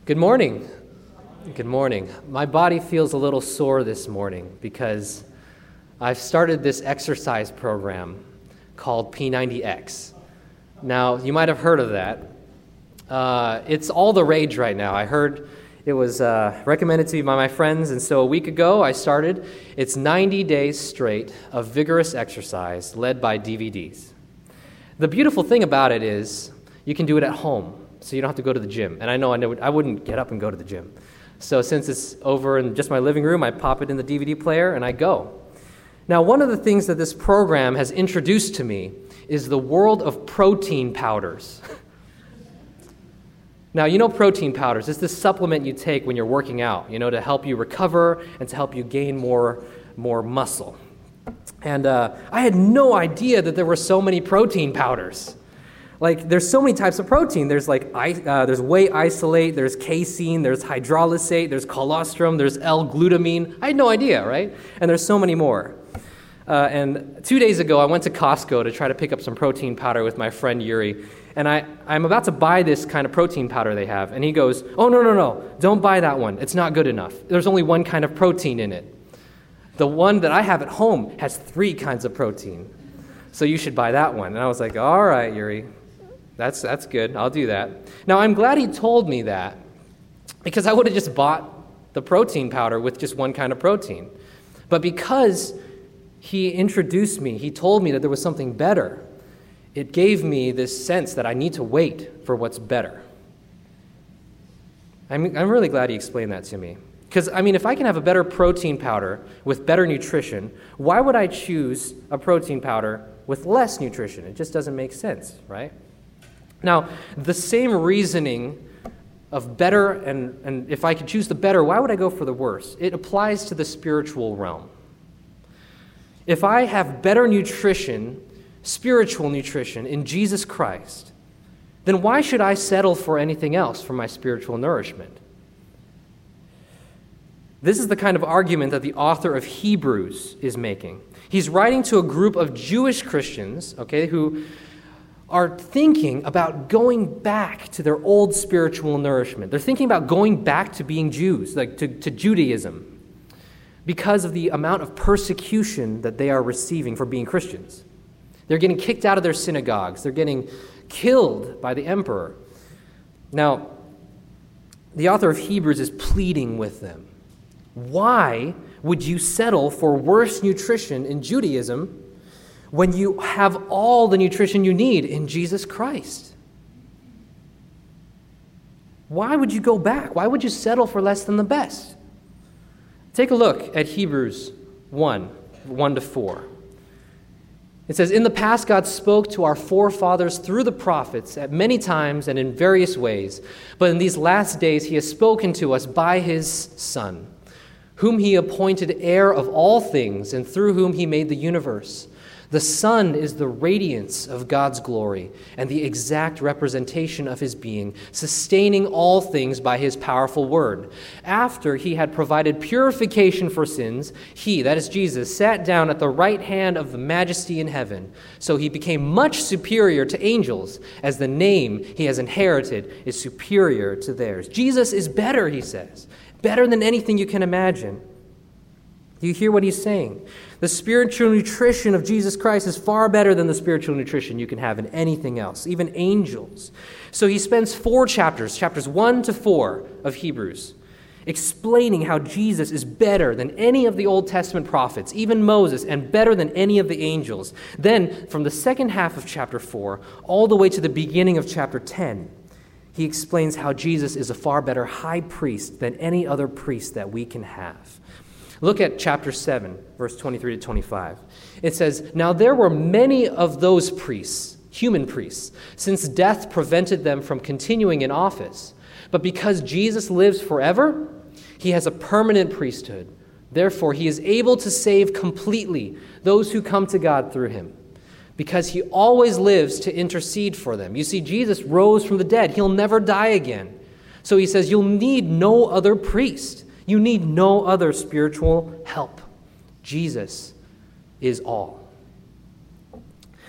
Good morning. Good morning. My body feels a little sore this morning because I've started this exercise program called P90X. Now, you might have heard of that. It's all the rage right now. I heard it was recommended to me by my friends, and so a week ago I started. It's 90 days straight of vigorous exercise led by DVDs. The beautiful thing about it is you can do it at home, so you don't have to go to the gym. And I know I wouldn't get up and go to the gym. So since it's over in just my living room, I pop it in the DVD player and I go. Now, one of the things that this program has introduced to me is the world of protein powders. Now, you know protein powders. It's this supplement you take when you're working out, to help you recover and to help you gain more muscle. And I had no idea that there were so many protein powders. Like, there's so many types of protein. There's there's whey isolate, there's casein, there's hydrolysate, there's colostrum, there's L-glutamine. I had no idea, right? And there's so many more. And 2 days ago, I went to Costco to try to pick up some protein powder with my friend Yuri. And I'm about to buy this kind of protein powder they have. And he goes, "Oh, no, don't buy that one. It's not good enough. There's only one kind of protein in it. The one that I have at home has 3 kinds of protein. So you should buy that one." And I was like, "All right, Yuri. That's good. I'll do that." Now, I'm glad he told me that because I would have just bought the protein powder with just one kind of protein. But because he introduced me, he told me that there was something better, it gave me this sense that I need to wait for what's better. I'm really glad he explained that to me. Because, if I can have a better protein powder with better nutrition, why would I choose a protein powder with less nutrition? It just doesn't make sense, right? Now, the same reasoning of better, and if I could choose the better, why would I go for the worse? It applies to the spiritual realm. If I have better nutrition, spiritual nutrition in Jesus Christ, then why should I settle for anything else for my spiritual nourishment? This is the kind of argument that the author of Hebrews is making. He's writing to a group of Jewish Christians, who are thinking about going back to their old spiritual nourishment. They're thinking about going back to being Jews, to Judaism, because of the amount of persecution that they are receiving for being Christians. They're getting kicked out of their synagogues. They're getting killed by the emperor. Now, the author of Hebrews is pleading with them. Why would you settle for worse nutrition in Judaism when you have all the nutrition you need in Jesus Christ? Why would you go back? Why would you settle for less than the best? Take a look at Hebrews 1:1-4. It says, "In the past God spoke to our forefathers through the prophets at many times and in various ways, but in these last days he has spoken to us by his Son, whom he appointed heir of all things and through whom he made the universe. The Son is the radiance of God's glory and the exact representation of his being, sustaining all things by his powerful word. After he had provided purification for sins, he," that is Jesus, "sat down at the right hand of the majesty in heaven. So he became much superior to angels, as the name he has inherited is superior to theirs." Jesus is better, he says, better than anything you can imagine. Do you hear what he's saying? The spiritual nutrition of Jesus Christ is far better than the spiritual nutrition you can have in anything else, even angels. So he spends 4 chapters 1-4 of Hebrews, explaining how Jesus is better than any of the Old Testament prophets, even Moses, and better than any of the angels. Then, from the second half of chapter 4, all the way to the beginning of chapter 10, he explains how Jesus is a far better high priest than any other priest that we can have. Look at chapter 7, verse 23-25. It says, "Now there were many of those priests, human priests, since death prevented them from continuing in office. But because Jesus lives forever, he has a permanent priesthood. Therefore, he is able to save completely those who come to God through him, because he always lives to intercede for them." You see, Jesus rose from the dead. He'll never die again. So he says, you'll need no other priest. You need no other spiritual help. Jesus is all.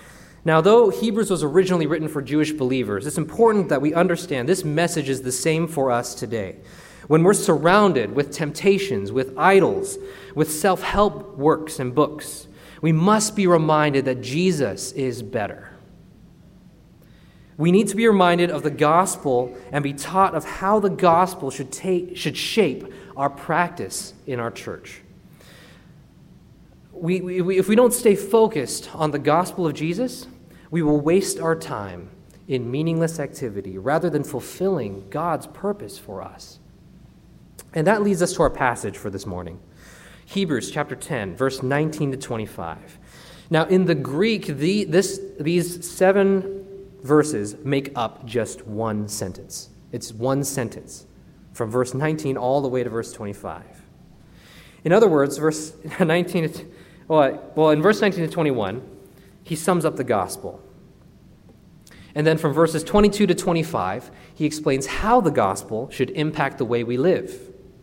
Now, though Hebrews was originally written for Jewish believers, it's important that we understand this message is the same for us today. When we're surrounded with temptations, with idols, with self-help works and books, we must be reminded that Jesus is better. We need to be reminded of the gospel and be taught of how the gospel should shape our practice in our church. If we don't stay focused on the gospel of Jesus, we will waste our time in meaningless activity rather than fulfilling God's purpose for us. And that leads us to our passage for this morning. Hebrews chapter 10, verse 19 to 25. Now, in the Greek, these 7 verses make up just one sentence. It's one sentence from verse 19 all the way to verse 25. In other words, in verse 19 to 21, he sums up the gospel. And then from verses 22 to 25, he explains how the gospel should impact the way we live.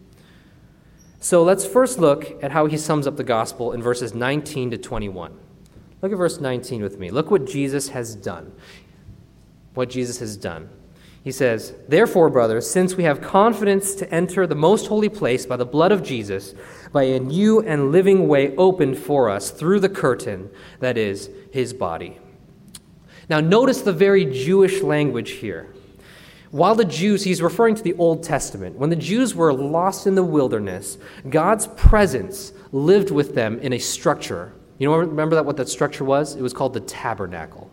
So let's first look at how he sums up the gospel in verses 19 to 21. Look at verse 19 with me. Look what Jesus has done. What Jesus has done. He says, "Therefore, brothers, since we have confidence to enter the most holy place by the blood of Jesus, by a new and living way opened for us through the curtain, that is, his body." Now, notice the very Jewish language here. While the Jews, he's referring to the Old Testament. When the Jews were lost in the wilderness, God's presence lived with them in a structure. You know, remember what that structure was? It was called the tabernacle.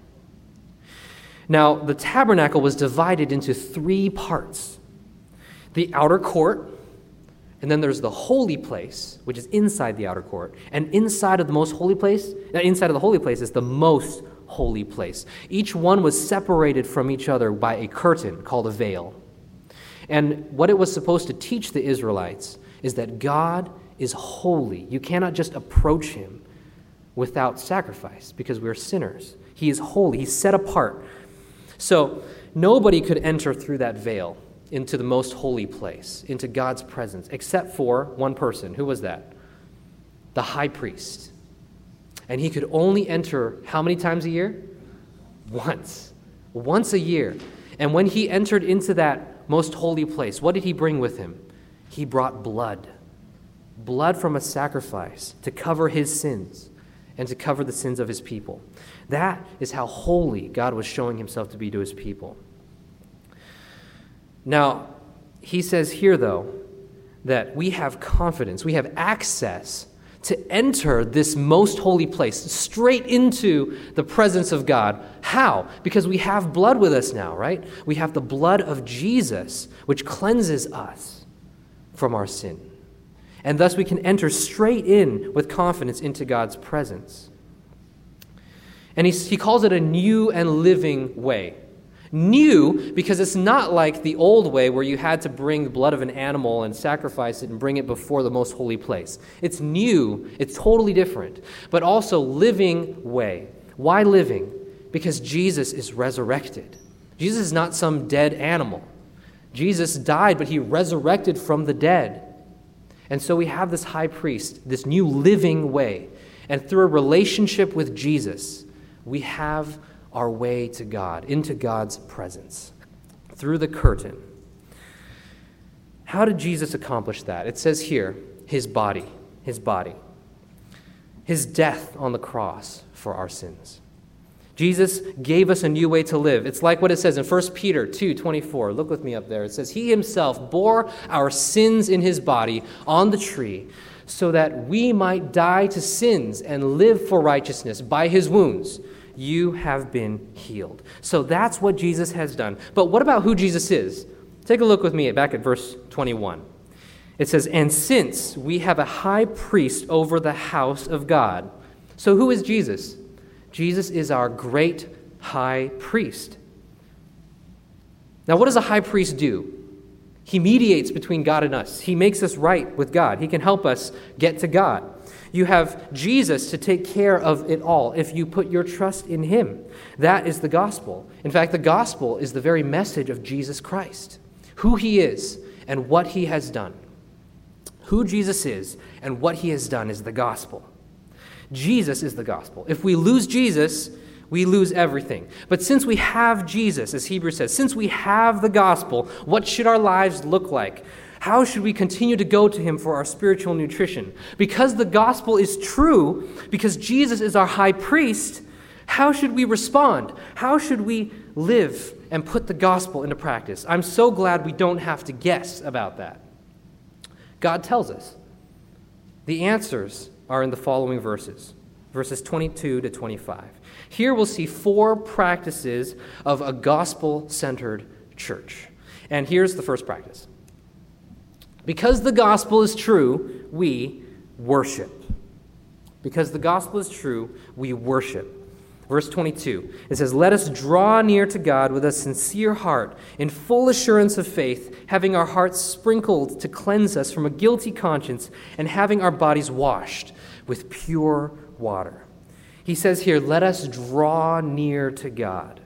Now, the tabernacle was divided into 3 parts. The outer court, and then there's the holy place, which is inside the outer court. And inside of the holy place is the most holy place. Each one was separated from each other by a curtain called a veil. And what it was supposed to teach the Israelites is that God is holy. You cannot just approach him without sacrifice because we're sinners. He is holy. He's set apart. So nobody could enter through that veil into the most holy place, into God's presence, except for one person. Who was that? The high priest. And he could only enter how many times a year? Once a year. And when he entered into that most holy place, what did he bring with him? He brought blood from a sacrifice to cover his sins and to cover the sins of his people. That is how holy God was showing himself to be to his people. Now, he says here, though, that we have confidence, we have access to enter this most holy place, straight into the presence of God. How? Because we have blood with us now, right? We have the blood of Jesus, which cleanses us from our sin. And thus we can enter straight in with confidence into God's presence. And he calls it a new and living way. New, because it's not like the old way where you had to bring the blood of an animal and sacrifice it and bring it before the most holy place. It's new. It's totally different. But also living way. Why living? Because Jesus is resurrected. Jesus is not some dead animal. Jesus died, but he resurrected from the dead. And so we have this high priest, this new living way. And through a relationship with Jesus, we have our way to God, into God's presence, through the curtain. How did Jesus accomplish that? It says here, his body, his death on the cross for our sins. Jesus gave us a new way to live. It's like what it says in 1 Peter 2:24. Look with me up there. It says, he himself bore our sins in his body on the tree so that we might die to sins and live for righteousness. By his wounds you have been healed. So that's what Jesus has done. But what about who Jesus is? Take a look with me back at verse 21. It says, and since we have a high priest over the house of God. So who is Jesus? Jesus is our great high priest. Now, what does a high priest do? He mediates between God and us. He makes us right with God. He can help us get to God. You have Jesus to take care of it all if you put your trust in him. That is the gospel. In fact, the gospel is the very message of Jesus Christ, who he is and what he has done. Who Jesus is and what he has done is the gospel. Jesus is the gospel. If we lose Jesus, we lose everything. But since we have Jesus, as Hebrews says, since we have the gospel, what should our lives look like? How should we continue to go to him for our spiritual nutrition? Because the gospel is true, because Jesus is our high priest, how should we respond? How should we live and put the gospel into practice? I'm so glad we don't have to guess about that. God tells us. The answers are in the following verses 22 to 25. Here we'll see 4 practices of a gospel-centered church. And here's the first practice. Because the gospel is true, we worship. Because the gospel is true, we worship. Verse 22, it says, "Let us draw near to God with a sincere heart, in full assurance of faith, having our hearts sprinkled to cleanse us from a guilty conscience, and having our bodies washed with pure water." He says here, let us draw near to God.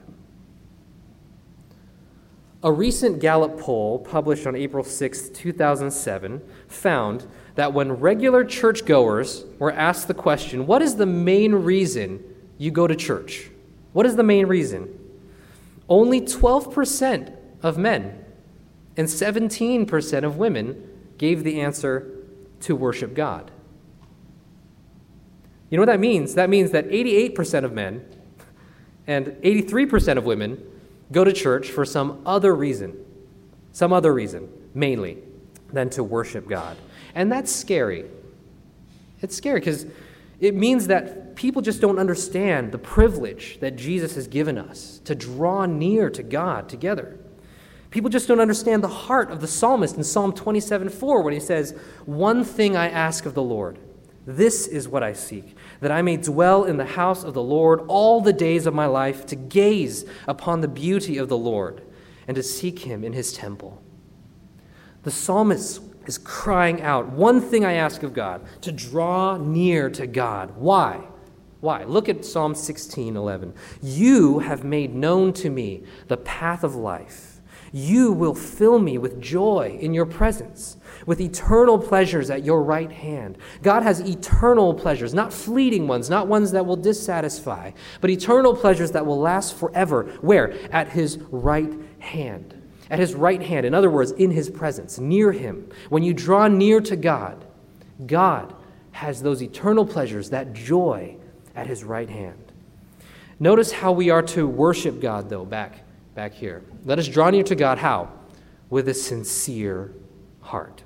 A recent Gallup poll published on April 6, 2007, found that when regular churchgoers were asked the question, what is the main reason you go to church? What is the main reason? Only 12% of men and 17% of women gave the answer to worship God. You know what that means? That means that 88% of men and 83% of women go to church for some other reason, mainly, than to worship God. And that's scary. It's scary because it means that people just don't understand the privilege that Jesus has given us to draw near to God together. People just don't understand the heart of the psalmist in Psalm 27:4 when he says, "One thing I ask of the Lord, this is what I seek, that I may dwell in the house of the Lord all the days of my life, to gaze upon the beauty of the Lord and to seek him in his temple." The psalmist is crying out, one thing I ask of God, to draw near to God. Why? Why? Look at Psalm 16:11. "You have made known to me the path of life. You will fill me with joy in your presence, with eternal pleasures at your right hand." God has eternal pleasures, not fleeting ones, not ones that will dissatisfy, but eternal pleasures that will last forever. Where? At his right hand. At his right hand. In other words, in his presence, near him. When you draw near to God, God has those eternal pleasures, that joy at his right hand. Notice how we are to worship God, though, back here. Let us draw near to God, how? With a sincere heart.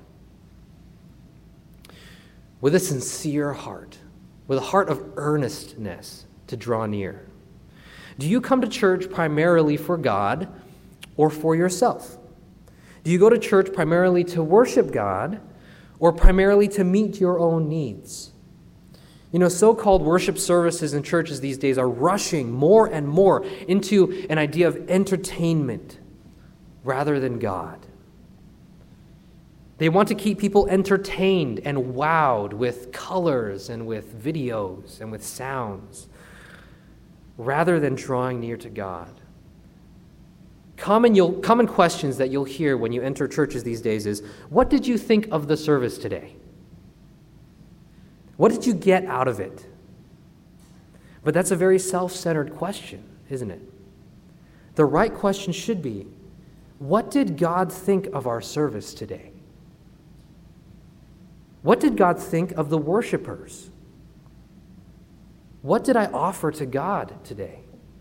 With a sincere heart. With a heart of earnestness to draw near. Do you come to church primarily for God or for yourself? Do you go to church primarily to worship God or primarily to meet your own needs? You know, so-called worship services in churches these days are rushing more and more into an idea of entertainment rather than God. They want to keep people entertained and wowed with colors and with videos and with sounds rather than drawing near to God. Common questions that you'll hear when you enter churches these days is, what did you think of the service today? What did you get out of it? But that's a very self-centered question, isn't it? The right question should be, what did God think of our service today? What did God think of the worshipers? What did I offer to God today?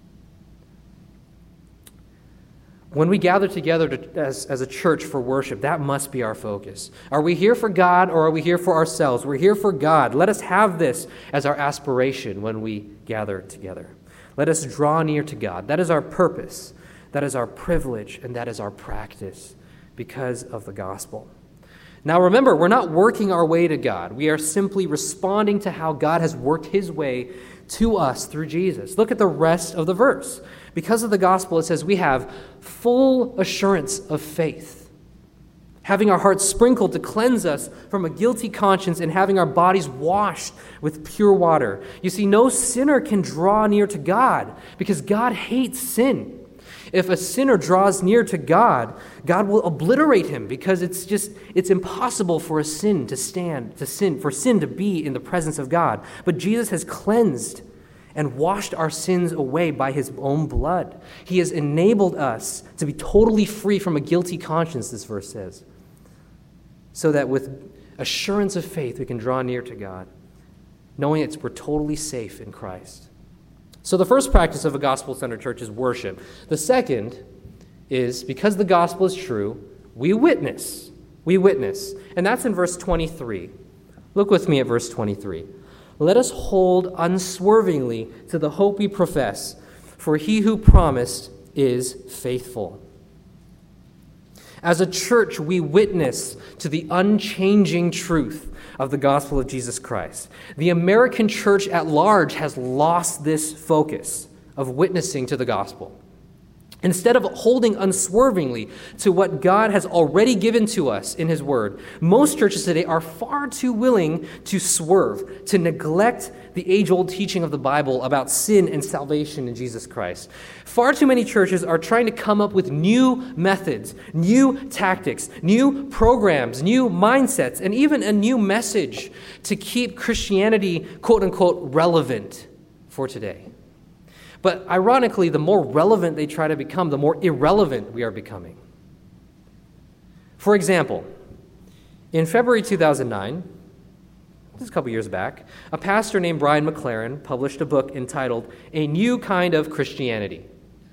When we gather together as a church for worship, that must be our focus. Are we here for God or are we here for ourselves? We're here for God. Let us have this as our aspiration when we gather together. Let us draw near to God. That is our purpose. That is our privilege, and that is our practice because of the gospel. Now remember, we're not working our way to God. We are simply responding to how God has worked his way to us through Jesus. Look at the rest of the verse. Because of the gospel, it says we have full assurance of faith, having our hearts sprinkled to cleanse us from a guilty conscience and having our bodies washed with pure water. You see, no sinner can draw near to God because God hates sin. If a sinner draws near to God, God will obliterate him because it's impossible for sin to be in the presence of God. But Jesus has cleansed and washed our sins away by his own blood. He has enabled us to be totally free from a guilty conscience, this verse says, so that with assurance of faith we can draw near to God, knowing that we're totally safe in Christ. So the first practice of a gospel-centered church is worship. The second is, because the gospel is true, we witness. We witness. And that's in verse 23. Look with me at verse 23. Let us hold unswervingly to the hope we profess, for he who promised is faithful. As a church, we witness to the unchanging truth of the gospel of Jesus Christ. The American church at large has lost this focus of witnessing to the gospel. Instead of holding unswervingly to what God has already given to us in his word, most churches today are far too willing to swerve, to neglect the age-old teaching of the Bible about sin and salvation in Jesus Christ. Far too many churches are trying to come up with new methods, new tactics, new programs, new mindsets, and even a new message to keep Christianity, quote-unquote, relevant for today. But ironically, the more relevant they try to become, the more irrelevant we are becoming. For example, in February 2009, just a couple years back, a pastor named Brian McLaren published a book entitled A New Kind of Christianity.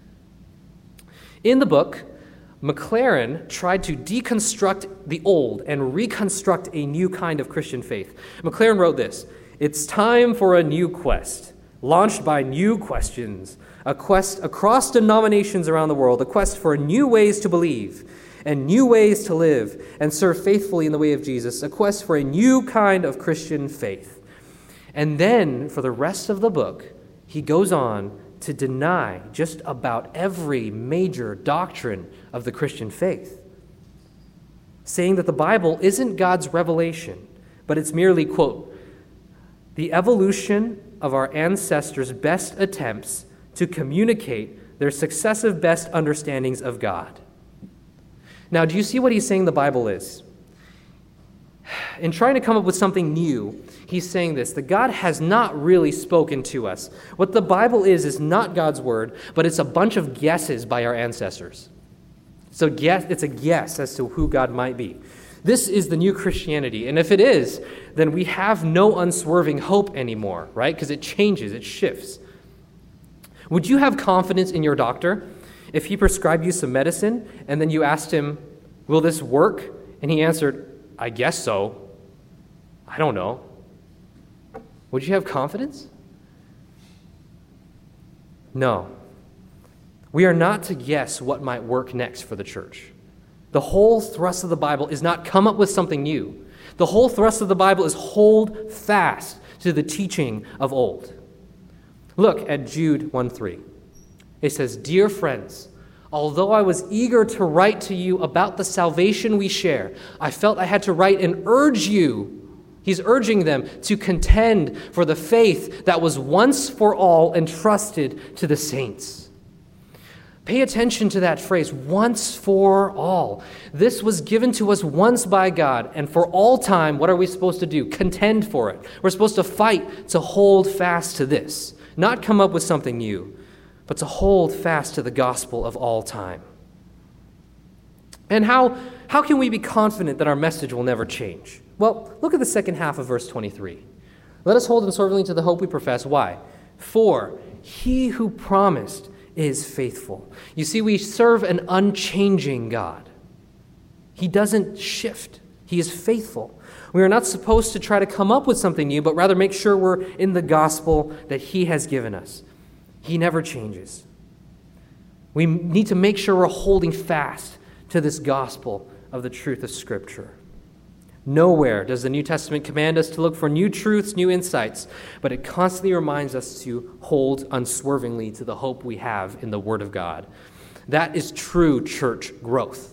In the book, McLaren tried to deconstruct the old and reconstruct a new kind of Christian faith. McLaren wrote this: "It's time for a new quest. Launched by new questions, a quest across denominations around the world, a quest for new ways to believe and new ways to live and serve faithfully in the way of Jesus, a quest for a new kind of Christian faith." And then, for the rest of the book, he goes on to deny just about every major doctrine of the Christian faith, saying that the Bible isn't God's revelation, but it's merely, quote, "the evolution of our ancestors' best attempts to communicate their successive best understandings of God." Now, do you see what he's saying the Bible is? In trying to come up with something new, he's saying this, that God has not really spoken to us. What the Bible is not God's word, but it's a bunch of guesses by our ancestors. So it's a guess as to who God might be. This is the new Christianity. And if it is, then we have no unswerving hope anymore, right? Because it changes, it shifts. Would you have confidence in your doctor if he prescribed you some medicine and then you asked him, "Will this work?" And he answered, "I guess so. I don't know." Would you have confidence? No. We are not to guess what might work next for the church. The whole thrust of the Bible is not come up with something new. The whole thrust of the Bible is hold fast to the teaching of old. Look at Jude 1:3. It says, "Dear friends, although I was eager to write to you about the salvation we share, I felt I had to write and urge you." He's urging them to contend for the faith that was once for all entrusted to the saints. Pay attention to that phrase, once for all. This was given to us once by God, and for all time, what are we supposed to do? Contend for it. We're supposed to fight to hold fast to this, not come up with something new, but to hold fast to the gospel of all time. And how can we be confident that our message will never change? Well, look at the second half of verse 23. Let us hold unswervingly to the hope we profess. Why? For he who promised is faithful. You see, we serve an unchanging God. He doesn't shift. He is faithful. We are not supposed to try to come up with something new, but rather make sure we're in the gospel that he has given us. He never changes. We need to make sure we're holding fast to this gospel of the truth of Scripture. Nowhere does the New Testament command us to look for new truths, new insights, but it constantly reminds us to hold unswervingly to the hope we have in the Word of God. That is true church growth.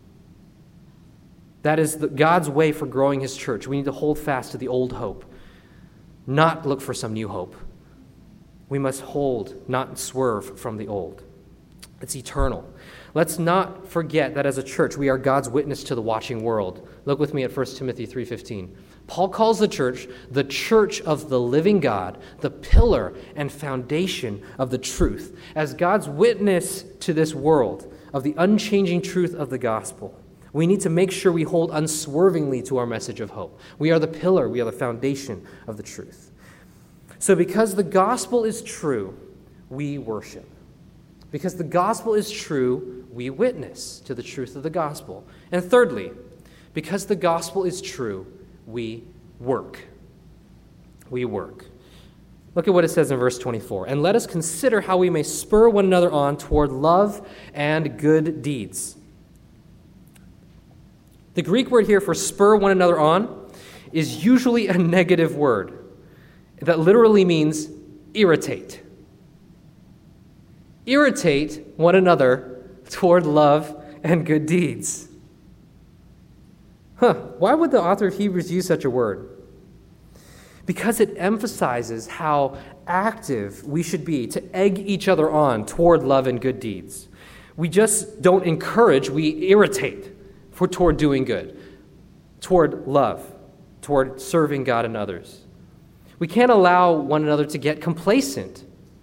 That is God's way for growing his church. We need to hold fast to the old hope, not look for some new hope. We must hold, not swerve from the old. It's eternal. Let's not forget that as a church, we are God's witness to the watching world. Look with me at 1 Timothy 3:15. Paul calls the church of the living God, the pillar and foundation of the truth, as God's witness to this world of the unchanging truth of the gospel. We need to make sure we hold unswervingly to our message of hope. We are the pillar, we are the foundation of the truth. So because the gospel is true, we worship. Because the gospel is true, we witness to the truth of the gospel. And thirdly, because the gospel is true, we work. We work. Look at what it says in verse 24. And let us consider how we may spur one another on toward love and good deeds. The Greek word here for spur one another on is usually a negative word that literally means irritate. Irritate one another toward love and good deeds. Why would the author of Hebrews use such a word? Because it emphasizes how active we should be to egg each other on toward love and good deeds. We just don't encourage, we irritate toward doing good, toward love, toward serving God and others. We can't allow one another to get complacent.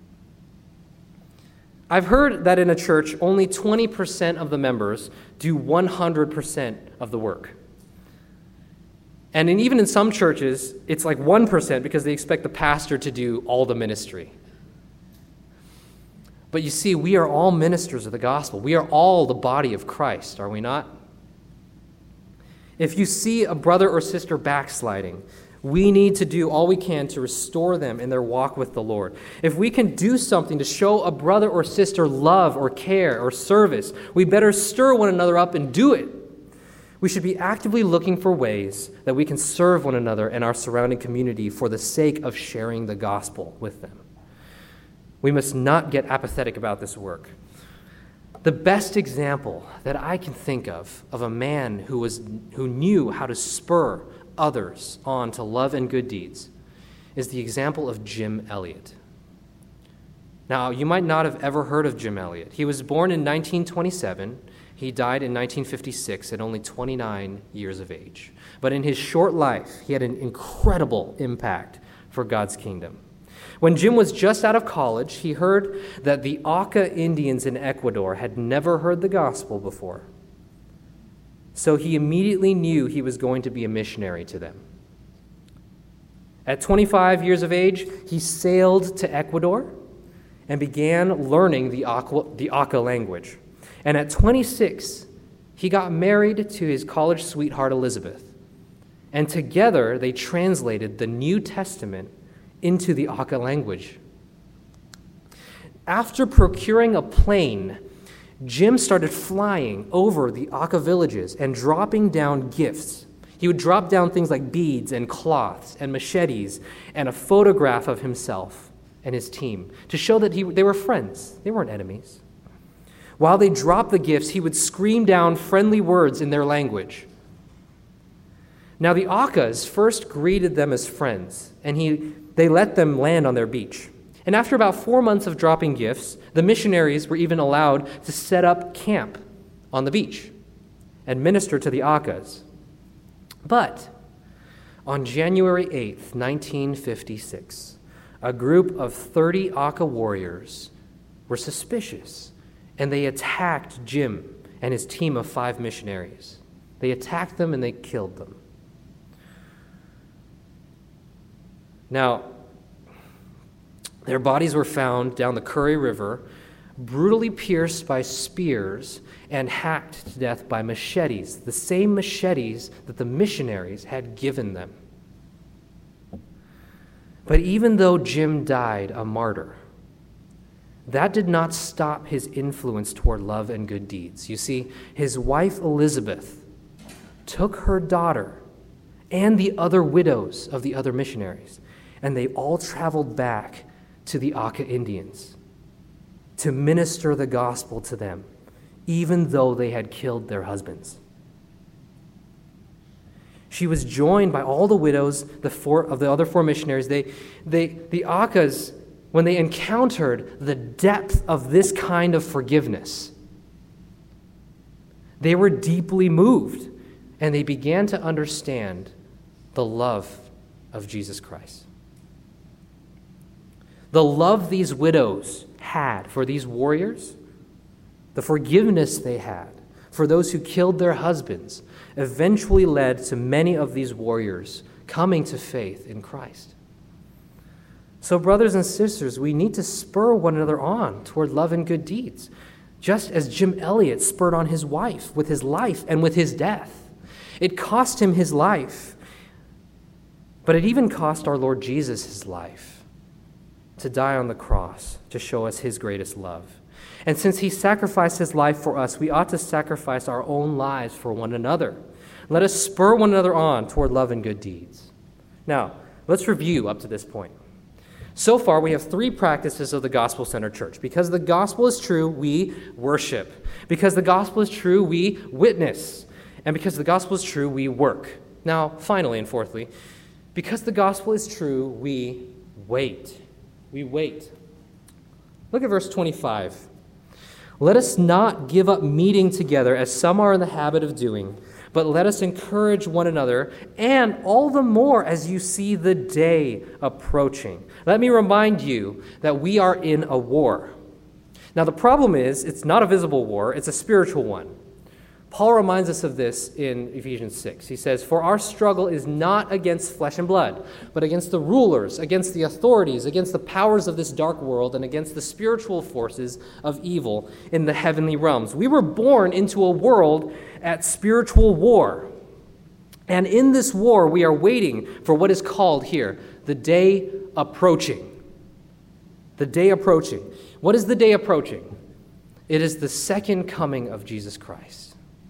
I've heard that in a church, only 20% of the members do 100% of the work. And even in some churches, it's like 1% because they expect the pastor to do all the ministry. But you see, we are all ministers of the gospel. We are all the body of Christ, are we not? If you see a brother or sister backsliding, we need to do all we can to restore them in their walk with the Lord. If we can do something to show a brother or sister love or care or service, we better stir one another up and do it. We should be actively looking for ways that we can serve one another and our surrounding community for the sake of sharing the gospel with them. We must not get apathetic about this work. The best example that I can think of a man who knew how to spur others on to love and good deeds is the example of Jim Elliot. Now, you might not have ever heard of Jim Elliot. He was born in 1927. He died in 1956 at only 29 years of age. But in his short life, he had an incredible impact for God's kingdom. When Jim was just out of college, he heard that the Auca Indians in Ecuador had never heard the gospel before. So he immediately knew he was going to be a missionary to them. At 25 years of age, he sailed to Ecuador and began learning the Auca language. And at 26, he got married to his college sweetheart, Elizabeth. And together, they translated the New Testament into the Auca language. After procuring a plane, Jim started flying over the Auca villages and dropping down gifts. He would drop down things like beads and cloths and machetes and a photograph of himself and his team to show that they were friends. They weren't enemies. While they dropped the gifts, he would scream down friendly words in their language. Now, the Aucas first greeted them as friends, and they let them land on their beach. And after about 4 months of dropping gifts, the missionaries were even allowed to set up camp on the beach and minister to the Aucas. But on January 8th, 1956, a group of 30 Auca warriors were suspicious, and they attacked Jim and his team of 5 missionaries. They attacked them and they killed them. Now, their bodies were found down the Curry River, brutally pierced by spears and hacked to death by machetes, the same machetes that the missionaries had given them. But even though Jim died a martyr, that did not stop his influence toward love and good deeds. You see, his wife Elizabeth took her daughter and the other widows of the other missionaries, and they all traveled back to the Auca Indians to minister the gospel to them, even though they had killed their husbands. She was joined by all the widows of the other 4 missionaries. The Aucas, when they encountered the depth of this kind of forgiveness, They were deeply moved, and they began to understand the love of Jesus Christ. The love these widows had for these warriors, the forgiveness they had for those who killed their husbands, eventually led to many of these warriors coming to faith in Christ. So, brothers and sisters, we need to spur one another on toward love and good deeds, just as Jim Elliot spurred on his wife with his life and with his death. It cost him his life, but it even cost our Lord Jesus his life to die on the cross to show us his greatest love. And since he sacrificed his life for us, we ought to sacrifice our own lives for one another. Let us spur one another on toward love and good deeds. Now, let's review up to this point. So far, we have 3 practices of the gospel-centered church. Because the gospel is true, we worship. Because the gospel is true, we witness. And because the gospel is true, we work. Now, finally and fourthly, because the gospel is true, we wait. We wait. Look at verse 25. Let us not give up meeting together as some are in the habit of doing, but let us encourage one another, and all the more as you see the day approaching. Let me remind you that we are in a war. Now, the problem is, it's not a visible war, it's a spiritual one. Paul reminds us of this in Ephesians 6. He says, "For our struggle is not against flesh and blood, but against the rulers, against the authorities, against the powers of this dark world, and against the spiritual forces of evil in the heavenly realms." We were born into a world at spiritual war. And in this war, we are waiting for what is called here, the day approaching. The day approaching. What is the day approaching? It is the second coming of Jesus Christ.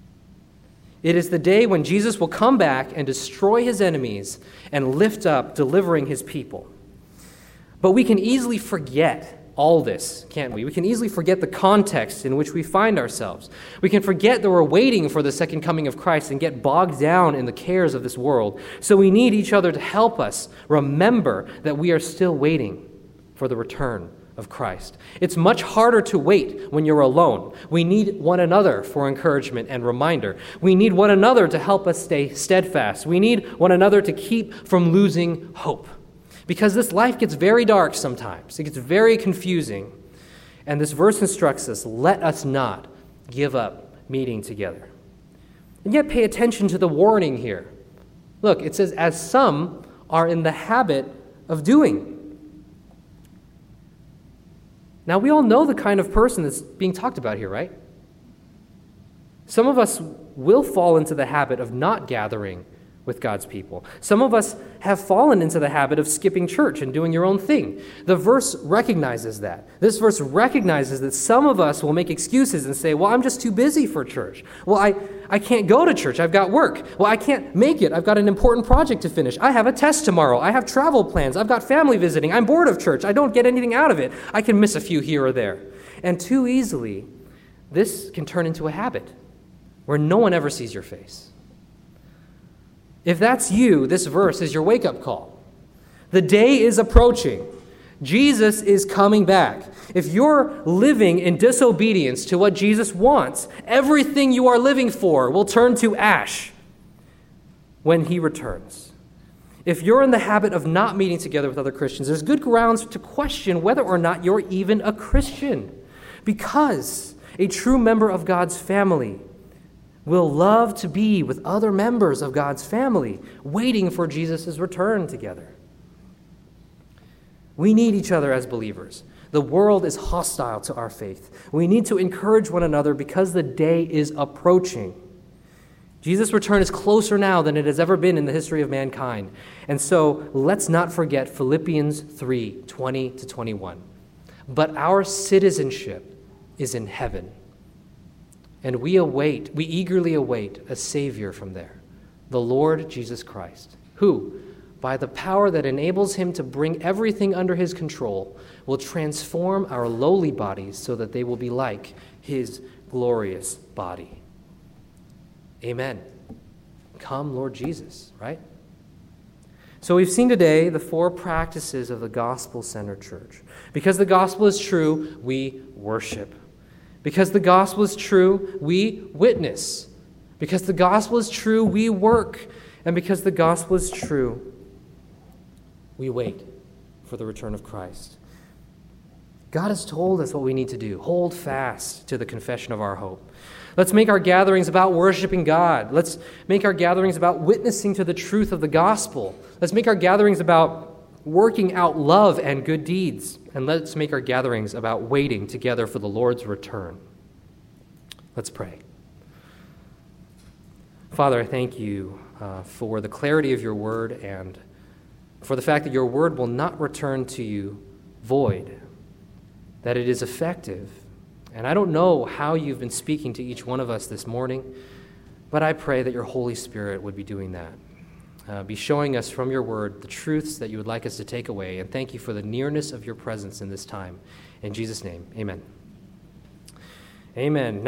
It is the day when Jesus will come back and destroy his enemies and lift up, delivering his people. But we can easily forget all this, can't we? We can easily forget the context in which we find ourselves. We can forget that we're waiting for the second coming of Christ and get bogged down in the cares of this world. So we need each other to help us remember that we are still waiting for the return of Christ. It's much harder to wait when you're alone. We need one another for encouragement and reminder. We need one another to help us stay steadfast. We need one another to keep from losing hope. Because this life gets very dark sometimes. It gets very confusing. And this verse instructs us, let us not give up meeting together. And yet pay attention to the warning here. Look, it says, as some are in the habit of doing. Now, we all know the kind of person that's being talked about here, right? Some of us will fall into the habit of not gathering with God's people. Some of us have fallen into the habit of skipping church and doing your own thing. The verse recognizes that. This verse recognizes that some of us will make excuses and say, well, I'm just too busy for church. Well, I can't go to church. I've got work. Well, I can't make it. I've got an important project to finish. I have a test tomorrow. I have travel plans. I've got family visiting. I'm bored of church. I don't get anything out of it. I can miss a few here or there. And too easily, this can turn into a habit where no one ever sees your face. If that's you, this verse is your wake-up call. The day is approaching. Jesus is coming back. If you're living in disobedience to what Jesus wants, everything you are living for will turn to ash when he returns. If you're in the habit of not meeting together with other Christians, there's good grounds to question whether or not you're even a Christian, because a true member of God's family will love to be with other members of God's family, waiting for Jesus' return together. We need each other as believers. The world is hostile to our faith. We need to encourage one another because the day is approaching. Jesus' return is closer now than it has ever been in the history of mankind. And so let's not forget Philippians 3:20-21. But our citizenship is in heaven. And we eagerly await a Savior from there, the Lord Jesus Christ, who, by the power that enables him to bring everything under his control, will transform our lowly bodies so that they will be like his glorious body. Amen. Come, Lord Jesus, right? So we've seen today the 4 practices of the gospel-centered church. Because the gospel is true, we worship. Because the gospel is true, we witness. Because the gospel is true, we work. And because the gospel is true, we wait for the return of Christ. God has told us what we need to do. Hold fast to the confession of our hope. Let's make our gatherings about worshiping God. Let's make our gatherings about witnessing to the truth of the gospel. Let's make our gatherings about working out love and good deeds. And let's make our gatherings about waiting together for the Lord's return. Let's pray. Father, I thank you for the clarity of your word and for the fact that your word will not return to you void, that it is effective. And I don't know how you've been speaking to each one of us this morning, but I pray that your Holy Spirit would be doing that. Be showing us from your word the truths that you would like us to take away. And thank you for the nearness of your presence in this time. In Jesus' name, amen. Amen.